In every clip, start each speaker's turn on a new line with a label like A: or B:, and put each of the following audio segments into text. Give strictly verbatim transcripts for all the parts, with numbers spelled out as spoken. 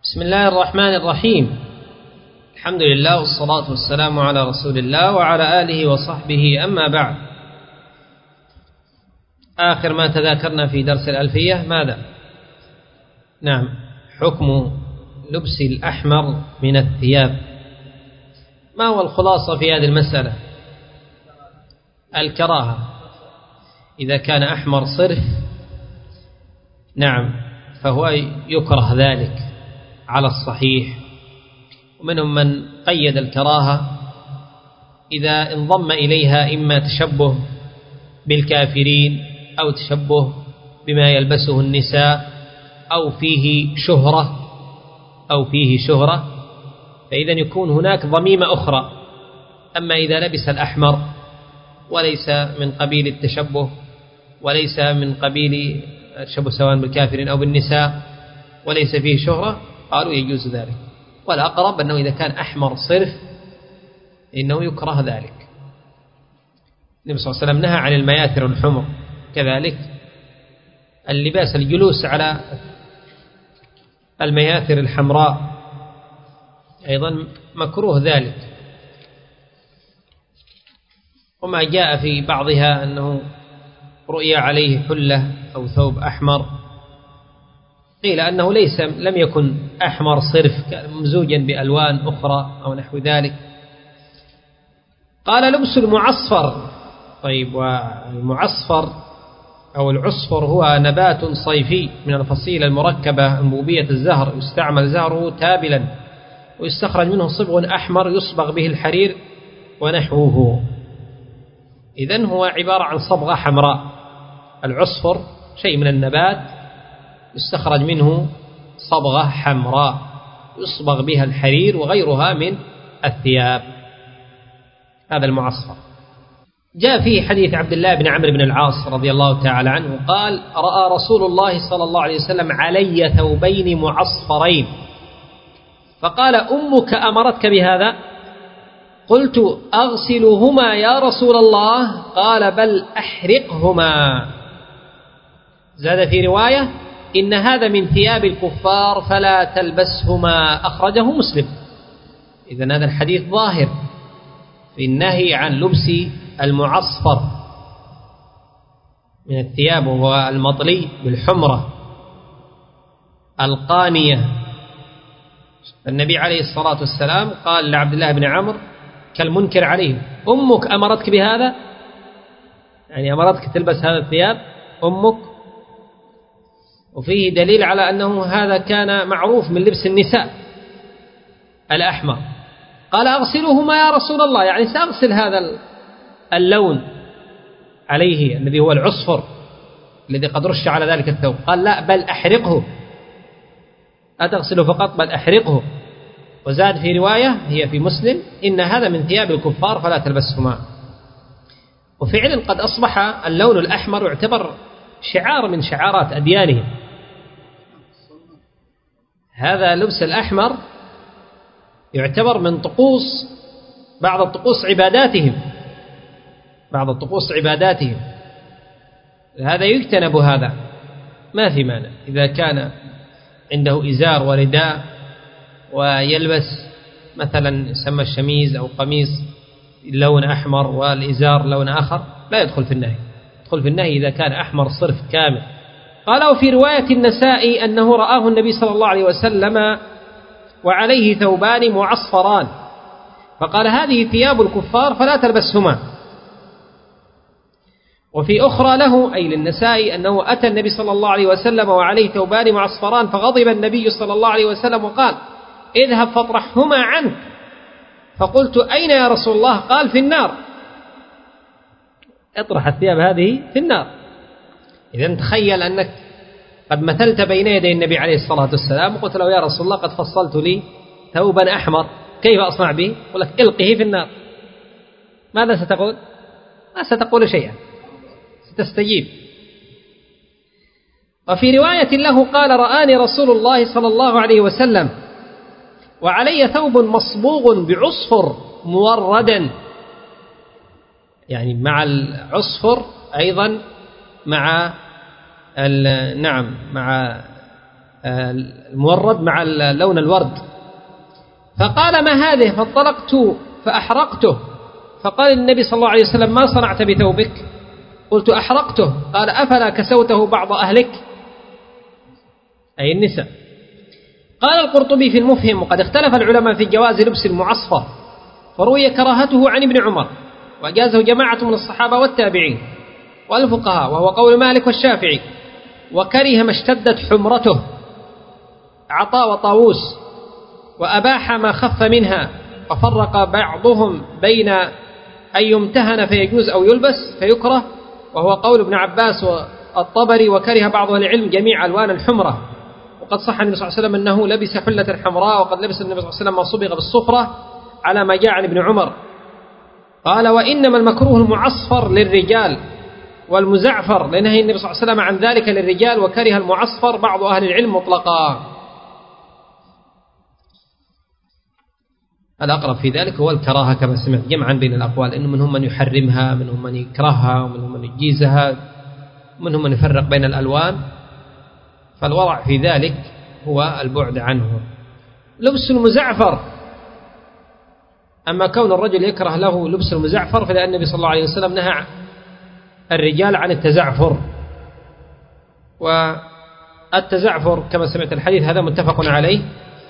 A: بسم الله الرحمن الرحيم. الحمد لله والصلاة والسلام على رسول الله وعلى آله وصحبه، أما بعد. آخر ما تذاكرنا في درس الألفية ماذا؟ نعم، حكم لبس الأحمر من الثياب. ما هو الخلاصة في هذه المسألة؟ الكراهة إذا كان أحمر صرف، نعم، فهو يكره ذلك على الصحيح. ومنهم من قيد الكراهة إذا انضم إليها إما تشبه بالكافرين أو تشبه بما يلبسه النساء أو فيه شهرة أو فيه شهرة فإذا يكون هناك ضميمة أخرى. أما إذا لبس الأحمر وليس من قبيل التشبه وليس من قبيل التشبه سواء بالكافرين أو بالنساء وليس فيه شهرة، قالوا يجوز ذلك. والأقرب أنه إذا كان أحمر صرف إنه يكره ذلك. النبي صلى الله عليه وسلم نهى عن المياثر الحمر، كذلك اللباس الجلوس على المياثر الحمراء أيضا مكروه ذلك. وما جاء في بعضها أنه رؤي عليه حلة أو ثوب أحمر، قيل أنه ليس لم يكن أحمر صرف، كان ممزوجا بألوان أخرى أو نحو ذلك. قال لبس المعصفر. طيب، والمعصفر أو العصفر هو نبات صيفي من الفصيلة المركبة أنبوبية الزهر، يستعمل زهره تابلا ويستخرج منه صبغ أحمر يصبغ به الحرير ونحوه. إذن هو عبارة عن صبغة حمراء. العصفر شيء من النبات يستخرج منه صبغة حمراء يصبغ بها الحرير وغيرها من الثياب، هذا المعصفر. جاء فيه حديث عبد الله بن عمرو بن العاص رضي الله تعالى عنه قال: رأى رسول الله صلى الله عليه وسلم علي ثوبين معصفرين فقال: أمك أمرتك بهذا؟ قلت: أغسلهما يا رسول الله؟ قال: بل أحرقهما. زاد في رواية: إن هذا من ثياب الكفار فلا تلبسهما، أخرجه مسلم. إذن هذا الحديث ظاهر في النهي عن لبس المعصفر من الثياب، وهو المطلي بالحمرة القانية. النبي عليه الصلاة والسلام قال لعبد الله بن عمرو كالمنكر عليه: أمك أمرتك بهذا؟ يعني أمرتك تلبس هذا الثياب أمك؟ وفيه دليل على أنه هذا كان معروف من لبس النساء الأحمر. قال: أغسلهما يا رسول الله، يعني سأغسل هذا اللون عليه الذي هو العصفر الذي قد رش على ذلك الثوب. قال: لا، بل أحرقه، أتغسله فقط بل أحرقه. وزاد في رواية هي في مسلم: إن هذا من ثياب الكفار فلا تلبسهما. وفعلا قد أصبح اللون الأحمر يعتبر شعار من شعارات أديانهم. هذا لبس الأحمر يعتبر من طقوس بعض الطقوس عباداتهم بعض الطقوس عباداتهم هذا يجتنب، هذا ما في مانع إذا كان عنده إزار ورداء ويلبس مثلا يسمى الشميز أو قميص لون أحمر والإزار لون آخر، لا يدخل في النهي. يدخل في النهي إذا كان أحمر صرف كامل. قال: وفي رواية النسائي أنه رآه النبي صلى الله عليه وسلم وعليه ثوبان معصفران فقال: هذه ثياب الكفار فلا تلبسهما. وفي أخرى له أي للنسائي أنه أتى النبي صلى الله عليه وسلم وعليه ثوبان معصفران فغضب النبي صلى الله عليه وسلم وقال: اذهب فاطرحهما عنك. فقلت: أين يا رسول الله؟ قال: في النار. اطرح الثياب هذه في النار. إذن تخيل أنك قد مثلت بين يدي النبي عليه الصلاة والسلام وقلت له: يا رسول الله قد فصلت لي ثوبا أحمر، كيف أصنع به؟ يقول لك: إلقه في النار. ماذا ستقول؟ ما ستقول شيئا، ستستجيب. وفي رواية له قال: رآني رسول الله صلى الله عليه وسلم وعلي ثوب مصبوغ بعصفر موردا، يعني مع العصفر أيضا مع نعم مع المورد مع لون الورد. فقال ما هذه؟ فانطلقت فأحرقته. فقال النبي صلى الله عليه وسلم ما صنعت بثوبك؟ قلت أحرقته. قال أفلا كسوته بعض أهلك، أي النساء. قال القرطبي في المفهم وقد اختلف العلماء في جواز لبس المعصفر، فروي كراهته عن ابن عمر وأجازه جماعة من الصحابة والتابعين والفقهاء وهو قول مالك والشافعي، وكره ما اشتدت حمرته عطاء وطاووس، وأباح ما خف منها، وفرق بعضهم بين أن يمتهن فيجوز أو يلبس فيكره، وهو قول ابن عباس والطبري، وكره بعض العلم جميع ألوان الحمرة. وقد صح النبي صلى الله عليه وسلم أنه لبس حلة حمراء، وقد لبس النبي صلى الله عليه وسلم ما صبغ بالصفرة على ما جاء عن ابن عمر. قال وإنما المكروه المعصفر للرجال والمزعفر لنهي النبي صلى الله عليه وسلم عن ذلك للرجال، وكره المعصفر بعض أهل العلم مطلقا. الأقرب في ذلك هو الكراهة كما سمعت جمعا بين الأقوال، إنه منهم من يحرمها، منهم من يكرهها، ومنهم من يجيزها، ومنهم من يفرق بين الألوان. فالورع في ذلك هو البعد عنه. لبس المزعفر، أما كون الرجل يكره له لبس المزعفر فلأن النبي صلى الله عليه وسلم نهى الرجال عن التزعفر. والتزعفر كما سمعت الحديث هذا متفق عليه.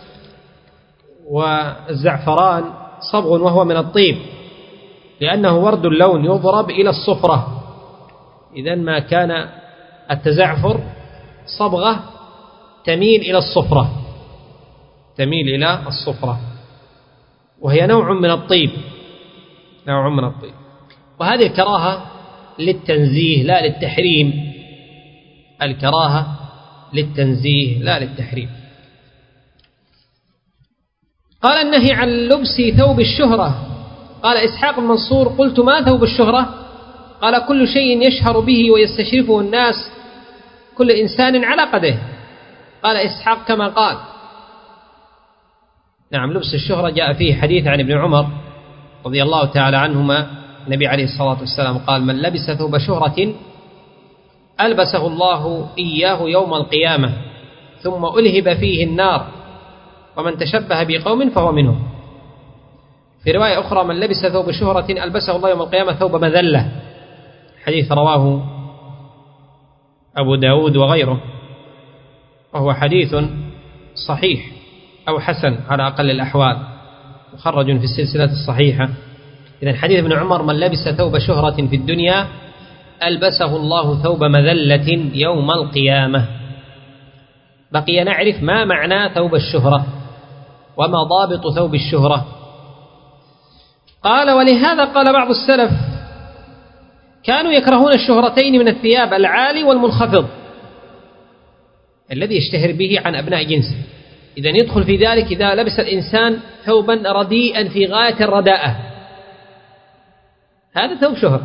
A: والزعفران صبغ وهو من الطيب، لأنه ورد اللون يضرب إلى الصفرة. إذن ما كان التزعفر صبغة تميل إلى الصفرة، تميل إلى الصفرة، وهي نوع من الطيب، نوع من الطيب. وهذه الكراهة للتنزيه لا للتحريم، الكراهة للتنزيه لا للتحريم. قال النهي عن لبس ثوب الشهرة. قال إسحاق بن منصور قلت ما ثوب الشهرة؟ قال كل شيء يشهر به ويستشرفه الناس، كل إنسان على قدره. قال إسحاق كما قال. نعم، لبس الشهرة جاء فيه حديث عن ابن عمر رضي الله تعالى عنهما، النبي عليه الصلاة والسلام قال من لبس ثوب شهرة ألبسه الله إياه يوم القيامة ثم ألهب فيه النار، ومن تشبه بقوم فهو منهم. في رواية أخرى من لبس ثوب شهرة ألبسه الله يوم القيامة ثوب مذلة، حديث رواه أبو داود وغيره، وهو حديث صحيح أو حسن على أقل الأحوال، مخرج في السلسلة الصحيحة. إذن حديث ابن عمر من لبس ثوب شهرة في الدنيا ألبسه الله ثوب مذلة يوم القيامة. بقي نعرف ما معنى ثوب الشهرة وما ضابط ثوب الشهرة. قال ولهذا قال بعض السلف كانوا يكرهون الشهرتين من الثياب، العالي والمنخفض الذي يشتهر به عن أبناء جنسه. إذن يدخل في ذلك إذا لبس الإنسان ثوبا رديئا في غاية الرداءة، هذا ثوب شهرة.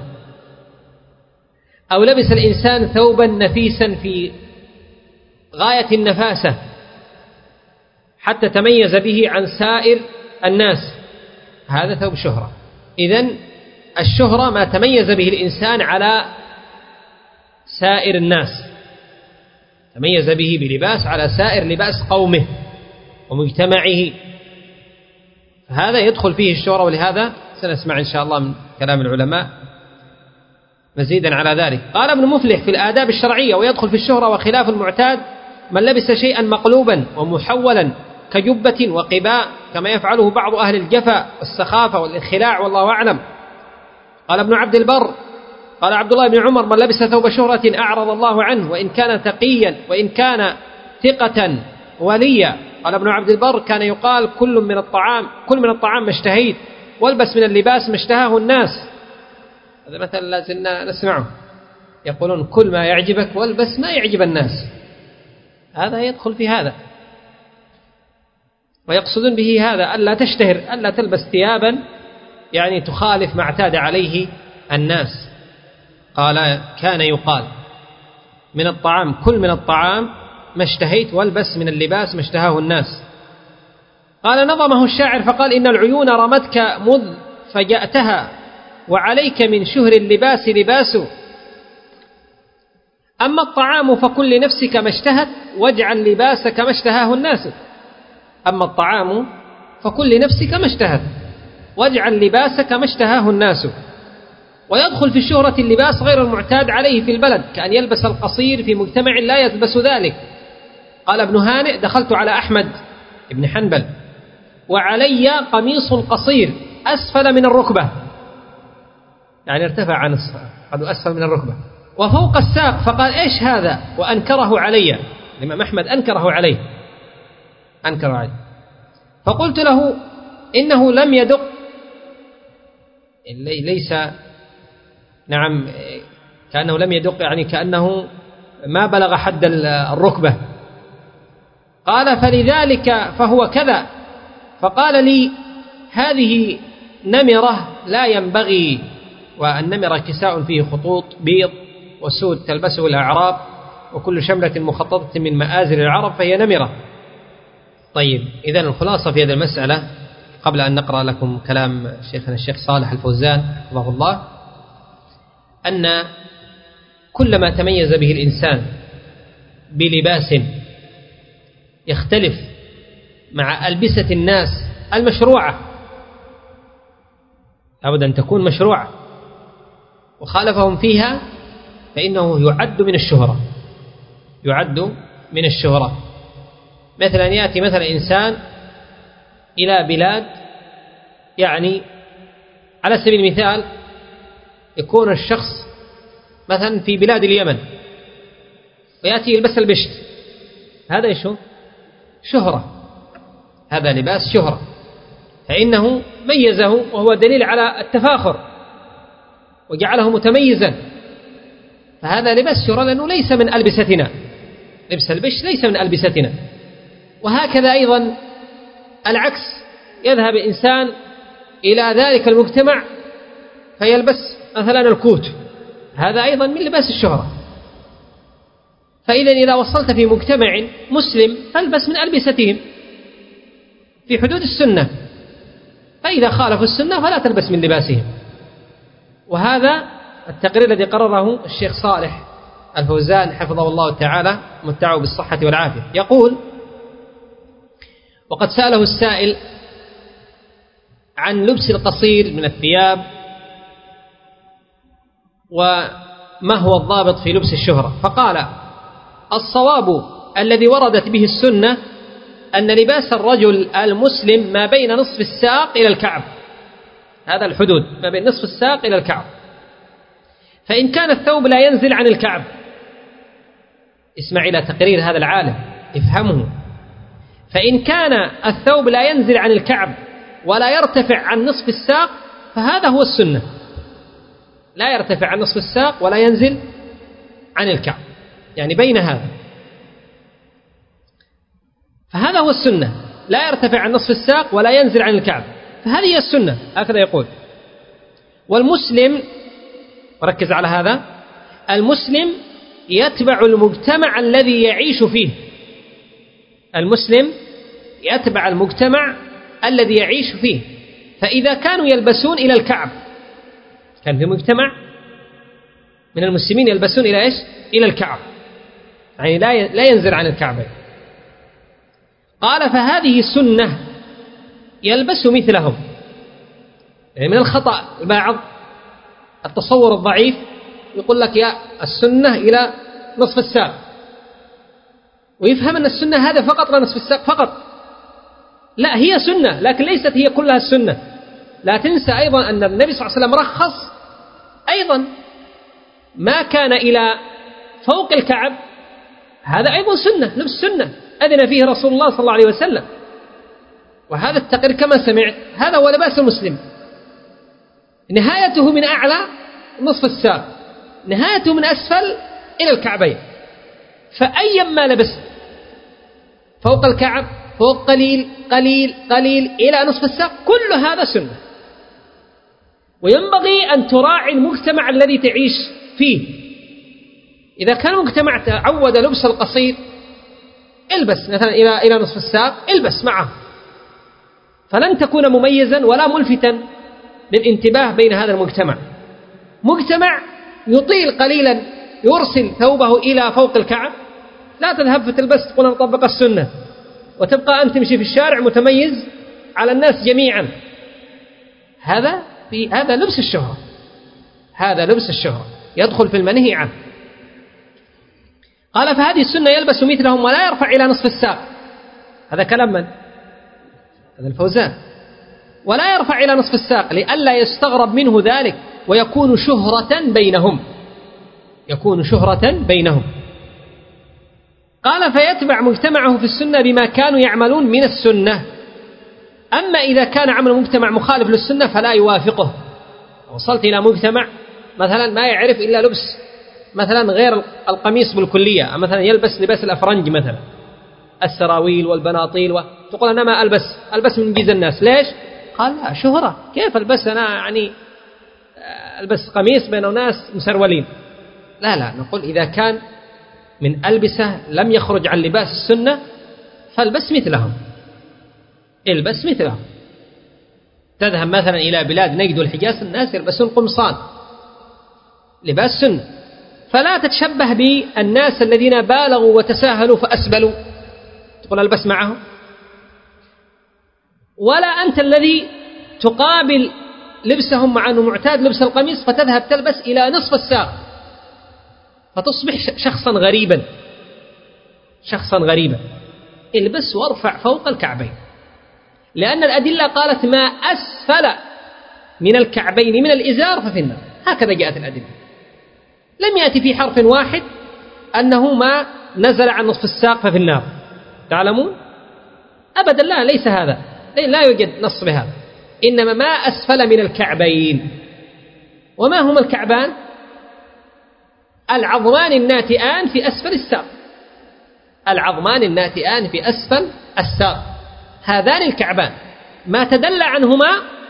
A: أو لبس الإنسان ثوبا نفيسا في غاية النفاسة حتى تميز به عن سائر الناس، هذا ثوب شهرة. إذن الشهرة ما تميز به الإنسان على سائر الناس، تميز به بلباس على سائر لباس قومه ومجتمعه، هذا يدخل فيه الشهرة. ولهذا سنسمع إن شاء الله من كلام العلماء مزيدا على ذلك. قال ابن مفلح في الآداب الشرعية ويدخل في الشهرة وخلاف المعتاد من لبس شيئا مقلوبا ومحولا كجبة وقباء كما يفعله بعض أهل الجفا والسخافة والانخلاع والله أعلم. قال ابن عبد البر قال عبد الله بن عمر من لبس ثوب شهرة أعرض الله عنه وإن كان تقيا وإن كان ثقة وليا. قال ابن عبد البر كان يقال كل من الطعام كل من الطعام ما اشتهيت والبس من اللباس ما اشتهاه الناس. هذا مثلا لازلنا نسمعه، يقولون كل ما يعجبك والبس ما يعجب الناس، هذا يدخل في هذا، ويقصدون به هذا ألا تشتهر، ألا تلبس ثيابا يعني تخالف ما اعتاد عليه الناس. قال كان يقال من الطعام كل من الطعام ما اشتهيت والبس من اللباس ما اشتهاه الناس. قال نظمه الشاعر فقال إن العيون رمتك مذ فجأتها وعليك من شهر اللباس لباس، أما الطعام فكل لنفسك ما اشتهت واجعل لباسك ما اشتهاه الناس. أما الطعام فكل لنفسك ما اشتهت واجعل لباسك ما اشتهاه الناس. ويدخل في الشهرة اللباس غير المعتاد عليه في البلد، كأن يلبس القصير في مجتمع لا يلبس ذلك. قال ابن هانئ: دخلت على أحمد بن حنبل وعلي قميص قصير أسفل من الركبة، يعني ارتفع عن قد أسفل من الركبة، وفوق الساق، فقال: إيش هذا؟ وأنكره علي. الإمام أحمد أنكره عليه أنكره عليه فقلت له: إنه لم يدق، ليس نعم كأنه لم يدق، يعني كأنه ما بلغ حد الركبة. قال: فلذلك فهو كذا. فقال لي: هذه نمرة لا ينبغي، والنمرة كساء فيه خطوط بيض وسود تلبسه الأعراب، وكل شملة مخططة من مآزر العرب فهي نمرة. طيب، إذن الخلاصة في هذه المسألة قبل أن نقرأ لكم كلام شيخنا الشيخ صالح الفوزان حفظه الله، أن كل ما تميز به الإنسان بلباس يختلف مع ألبسة الناس المشروعة، لابد أن تكون مشروعة، وخالفهم فيها فإنه يعد من الشهرة يعد من الشهرة. مثلا يأتي مثلا إنسان إلى بلاد، يعني على سبيل المثال يكون الشخص مثلا في بلاد اليمن ويأتي يلبس البشت، هذا إيش هو؟ شهرة، هذا لباس شهرة، فإنه ميزه وهو دليل على التفاخر وجعله متميزا، فهذا لباس شهرة لأنه ليس من ألبستنا، لبس البشت ليس من ألبستنا. وهكذا أيضا العكس، يذهب إنسان إلى ذلك المجتمع فيلبس مثلا الكوت، هذا أيضا من لباس الشهرة. فإذا إذا وصلت في مجتمع مسلم فالبس من ألبستهم في حدود السنة، فإذا خالفوا السنة فلا تلبس من لباسهم. وهذا التقرير الذي قرره الشيخ صالح الفوزان حفظه الله تعالى متعه بالصحة والعافية. يقول: وقد سأله السائل عن لبس القصير من الثياب وما هو الضابط في لبس الشهرة، فقال: الصواب الذي وردت به السنة أن لباس الرجل المسلم ما بين نصف الساق إلى الكعب، هذا الحدود ما بين نصف الساق إلى الكعب، فإن كان الثوب لا ينزل عن الكعب، اسمع إلى تقرير هذا العالم افهمه، فإن كان الثوب لا ينزل عن الكعب ولا يرتفع عن نصف الساق فهذا هو السنة، لا يرتفع عن نصف الساق ولا ينزل عن الكعب، يعني بين هذا، فهذا هو السنة، لا يرتفع عن نصف الساق ولا ينزل عن الكعب، فهذه هي السنة، هكذا يقول. والمسلم، وركز على هذا، المسلم يتبع المجتمع الذي يعيش فيه، المسلم يتبع المجتمع الذي يعيش فيه، فإذا كانوا يلبسون إلى الكعب، كان في مجتمع من المسلمين يلبسون إلى إيش؟ إلى الكعب، يعني لا ينزل عن الكعبين، قال: فهذه سنة يلبس مثلهم. يعني من الخطأ البعض التصور الضعيف يقول لك يا السنة إلى نصف الساق، ويفهم أن السنة هذا فقط لنصف الساق فقط، لا، هي سنة لكن ليست هي كلها السنة. لا تنسى أيضا أن النبي صلى الله عليه وسلم رخص أيضا ما كان إلى فوق الكعب، هذا أيضا سنة، لبس سنة أذن فيه رسول الله صلى الله عليه وسلم. وهذا التقرير كما سمعت هذا هو لباس المسلم، نهايته من أعلى نصف الساق، نهايته من أسفل إلى الكعبين، فأيا ما لبس فوق الكعب، فوق قليل قليل قليل إلى نصف الساق، كل هذا سنة. وينبغي أن تراعي المجتمع الذي تعيش فيه، إذا كان مجتمع تعود لبس القصير البس مثلا إلى إلى نصف الساق، البس معه، فلن تكون مميزا ولا ملفتا للانتباه بين هذا المجتمع. مجتمع يطيل قليلا يرسل ثوبه إلى فوق الكعب؟ لا تذهب فتلبس تقول أنا طبق السنة وتبقى أن تمشي في الشارع متميز على الناس جميعا. هذا في هذا لبس الشهرة، هذا لبس الشهرة يدخل في المنهي عنه. قال فهذه السنة يلبس مثلهم ولا يرفع إلى نصف الساق. هذا كلام من؟ هذا الفوزان. ولا يرفع إلى نصف الساق لئلا يستغرب منه ذلك ويكون شهرة بينهم، يكون شهرة بينهم. قال فيتبع مجتمعه في السنة بما كانوا يعملون من السنة. أما إذا كان عمل المجتمع مخالف للسنة فلا يوافقه. وصلت إلى مجتمع مثلا ما يعرف إلا لبس مثلا غير القميص بالكلية، مثلا يلبس لباس الأفرنج مثلا، السراويل والبناطيل، وتقول أنا ما ألبس، ألبس من جيز الناس. ليش؟ قال لا، شهرة، كيف ألبس أنا يعني ألبس قميص بين ناس مسرولين؟ لا لا، نقول إذا كان من ألبسة لم يخرج عن لباس السنة فالبس مثلهم، البس مثلهم. تذهب مثلا إلى بلاد نجد والحجاز الناس يلبسون قمصان، لباس سنة، فلا تتشبه بالناس الذين بالغوا وتساهلوا فأسبلوا تقول ألبس معهم. ولا أنت الذي تقابل لبسهم مع أنه معتاد لبس القميص فتذهب تلبس إلى نصف الساق فتصبح شخصا غريبا، شخصا غريبا. البس وارفع فوق الكعبين، لأن الأدلة قالت ما أسفل من الكعبين من الإزار ففي النار، هكذا جاءت الأدلة. لم يأتي في حرف واحد أنه ما نزل عن نصف الساق ففي النار، تعلمون؟ أبدا لا، ليس هذا، لا يوجد نص بهذا، إنما ما أسفل من الكعبين. وما هما الكعبان؟ العظمان الناتئان في أسفل الساق، العظمان الناتئان في أسفل الساق، هذان الكعبان، ما تدل عنهما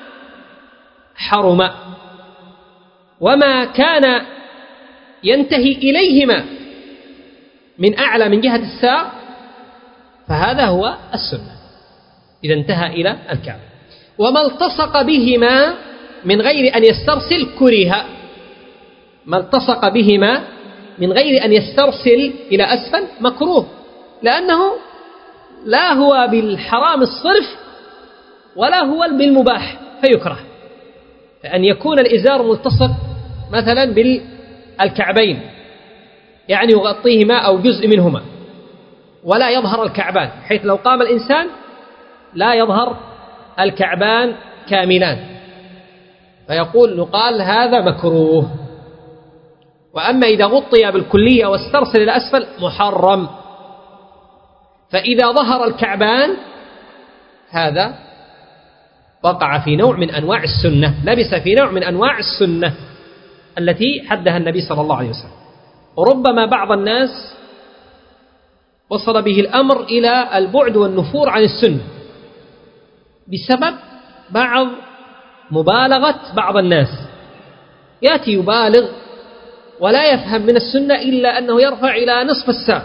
A: حرم، وما كان ينتهي إليهما من أعلى من جهة الساق فهذا هو السنة إذا انتهى إلى الكعب. وما التصق بهما من غير أن يسترسل كره، ما التصق بهما من غير أن يسترسل إلى أسفل مكروه، لأنه لا هو بالحرام الصرف ولا هو بالمباح فيكره. فأن يكون الإزار ملتصق مثلا بالكعبين يعني يغطيهما أو جزء منهما ولا يظهر الكعبان، حيث لو قام الإنسان لا يظهر الكعبان كاملان، فيقول نقال هذا مكروه. وأما إذا غطي بالكلية واسترسل إلى أسفل محرم. فإذا ظهر الكعبان هذا وقع في نوع من أنواع السنة، لبس في نوع من أنواع السنة التي حدها النبي صلى الله عليه وسلم. وربما بعض الناس وصل به الأمر إلى البعد والنفور عن السنة بسبب بعض مبالغة بعض الناس، يأتي يبالغ ولا يفهم من السنة إلا أنه يرفع إلى نصف الساق،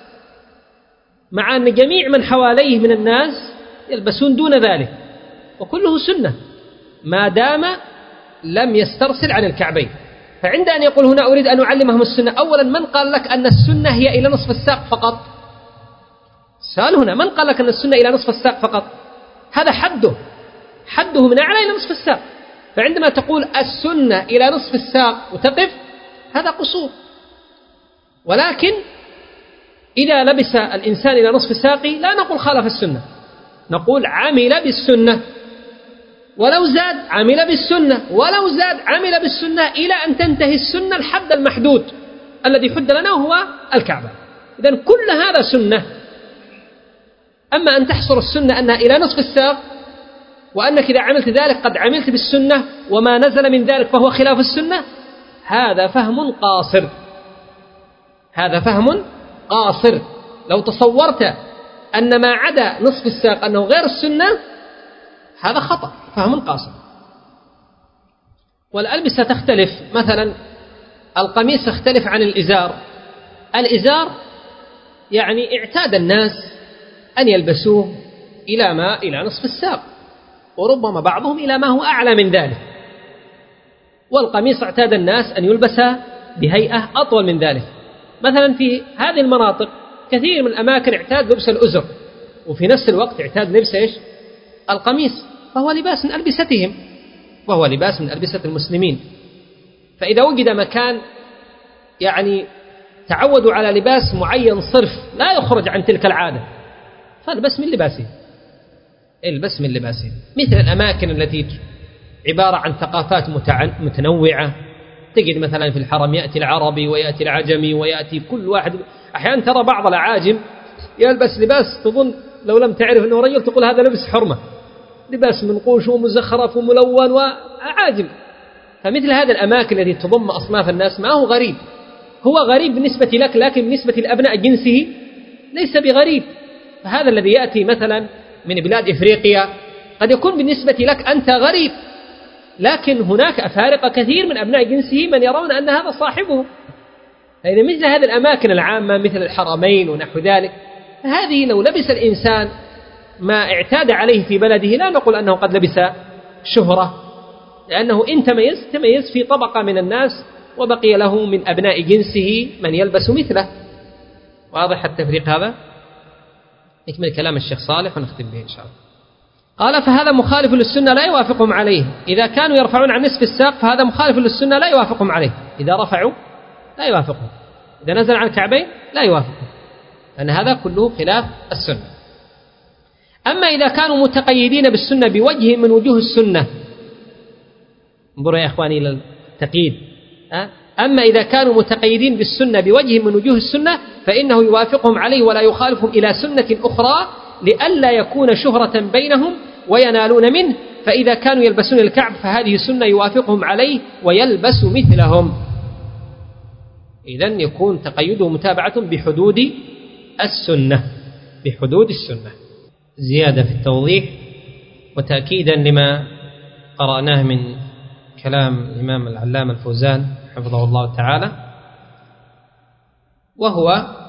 A: مع أن جميع من حواليه من الناس يلبسون دون ذلك، وكله سنة ما دام لم يسترسل عن الكعبين. فعند أن يقول هنا أريد أن أعلمهم السنة، أولا من قال لك أن السنة هي إلى نصف الساق فقط؟ سأل هنا من قال لك أن السنة إلى نصف الساق فقط؟ هذا حده، حده من أعلى إلى نصف الساق. فعندما تقول السنة إلى نصف الساق وتقف هذا قصور. ولكن إذا لبس الإنسان إلى نصف الساق لا نقول خالف السنة، نقول عمل بالسنة، ولو زاد عمل بالسنة، ولو زاد عمل بالسنة إلى أن تنتهي السنة الحد المحدود الذي حد لنا وهو الكعبة. إذن كل هذا سنة. أما أن تحصر السنة أنها إلى نصف الساق وأنك إذا عملت ذلك قد عملت بالسنة وما نزل من ذلك فهو خلاف السنة، هذا فهم قاصر، هذا فهم قاصر. لو تصورت أن ما عدا نصف الساق أنه غير السنة هذا خطأ، فهم قاصر. والألبسة تختلف، مثلا القميص يختلف عن الإزار. الإزار يعني اعتاد الناس أن يلبسوه إلى ما إلى نصف الساق، وربما بعضهم إلى ما هو أعلى من ذلك. والقميص اعتاد الناس أن يلبس بهيئة أطول من ذلك. مثلا في هذه المناطق كثير من الأماكن اعتاد لبس الأزر، وفي نفس الوقت اعتاد لبس إيش؟ القميص، فهو لباس من ألبستهم، وهو لباس من ألبسة المسلمين. فإذا وجد مكان يعني تعودوا على لباس معين صرف لا يخرج عن تلك العادة، فالبس من لباسه، البس من لباسه. مثل الأماكن التي عبارة عن ثقافات متنوعة، تجد مثلا في الحرم يأتي العربي ويأتي العجمي ويأتي كل واحد. أحيانا ترى بعض العاجم يلبس لباس تظن لو لم تعرف أنه رجل تقول هذا لبس حرمة، لباس منقوش ومزخرف وملون وعاجم. فمثل هذه الأماكن التي تضم أصناف الناس ما هو غريب، هو غريب بالنسبة لك، لكن بالنسبة لأبناء جنسه ليس بغريب. فهذا الذي يأتي مثلا من بلاد إفريقيا قد يكون بالنسبة لك أنت غريب، لكن هناك أفارقة كثير من أبناء جنسه من يرون أن هذا صاحبه. فإذا مثل هذه الأماكن العامة مثل الحرمين ونحو ذلك، هذه لو لبس الإنسان ما اعتاد عليه في بلده لا نقول أنه قد لبس شهرة، لأنه إن تميز تميز في طبقة من الناس وبقي له من أبناء جنسه من يلبس مثله. واضح التفريق هذا؟ نكمل كلام الشيخ صالح ونختم به إن شاء الله. قال فهذا مخالف للسنة لا يوافقهم عليه. إذا كانوا يرفعون عن نصف الساق فهذا مخالف للسنة لا يوافقهم عليه. إذا رفعوا لا يوافقهم، إذا نزل عن الكعبين لا يوافقهم، لأن هذا كله خلاف السنة. أما إذا كانوا متقيدين بالسنة بوجه من وجوه السنة، انظروا يا إخواني إلى التقييد، أما إذا كانوا متقيدين بالسنة بوجه من وجوه السنة فإنه يوافقهم عليه ولا يخالفهم إلى سنة أخرى لئلا يكون شهرة بينهم وينالون منه. فإذا كانوا يلبسون الكعب فهذه سنة يوافقهم عليه ويلبس مثلهم. إذن يكون تقيده متابعة بحدود السنة، بحدود السنة. زيادة في التوضيح وتأكيدا لما قرأناه من كلام الإمام العلامة الفوزان حفظه الله تعالى، وهو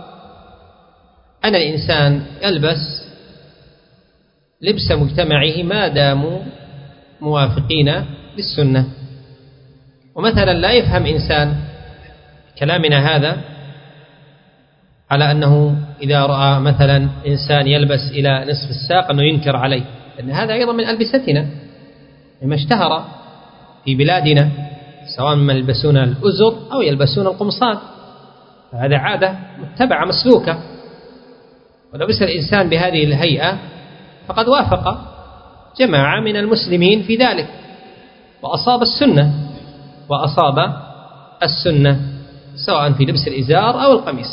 A: أن الإنسان يلبس لبس مجتمعه ما داموا موافقين للسنة. ومثلا لا يفهم إنسان كلامنا هذا على أنه إذا رأى مثلا إنسان يلبس إلى نصف الساق أنه ينكر عليه، لأن هذا أيضا من ألبستنا لما اشتهر في بلادنا، سواء من يلبسون الأزر أو يلبسون القمصان، فهذا عادة متبعة مسلوكة. ولبس الإنسان بهذه الهيئة فقد وافق جماعة من المسلمين في ذلك وأصاب السنة، وأصاب السنة سواء في لبس الإزار أو القميص.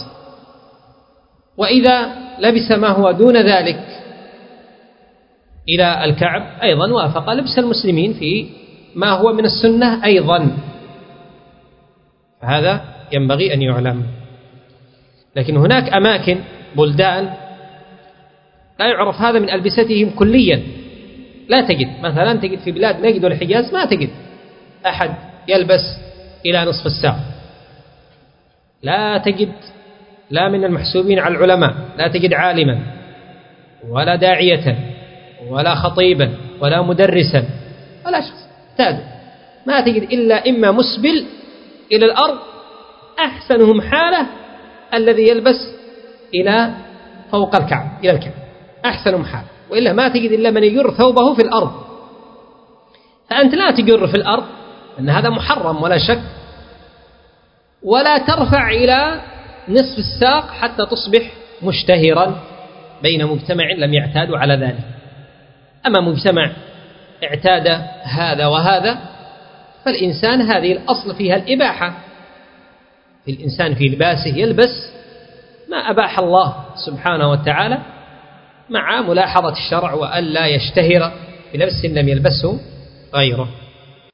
A: وإذا لبس ما هو دون ذلك إلى الكعب أيضا وافق لبس المسلمين في ما هو من السنة أيضا، فهذا ينبغي أن يعلم. لكن هناك أماكن بلدان لا يعرف هذا من ألبستهم كليا، لا تجد مثلا تجد في بلاد نجد والحجاز ما تجد أحد يلبس إلى نصف الساق، لا تجد لا من المحسوبين على العلماء، لا تجد عالما ولا داعية ولا خطيبا ولا مدرسا ولا شخص تاد، ما تجد إلا إما مسبل إلى الأرض أحسنهم حالة الذي يلبس إلى فوق الكعب إلى الكعب أحسنهم حالة، وإلا ما تجد إلا من يجر ثوبه في الأرض. فأنت لا تجر في الأرض أن هذا محرم ولا شك، ولا ترفع إلى نصف الساق حتى تصبح مشتهرا بين مجتمع لم يعتادوا على ذلك. أما مجتمع اعتاد هذا وهذا فالإنسان هذه الأصل فيها الإباحة، في الإنسان في لباسه يلبس ما أباح الله سبحانه وتعالى مع ملاحظة الشرع وألا يشتهر بلبس لم يلبسه غيره.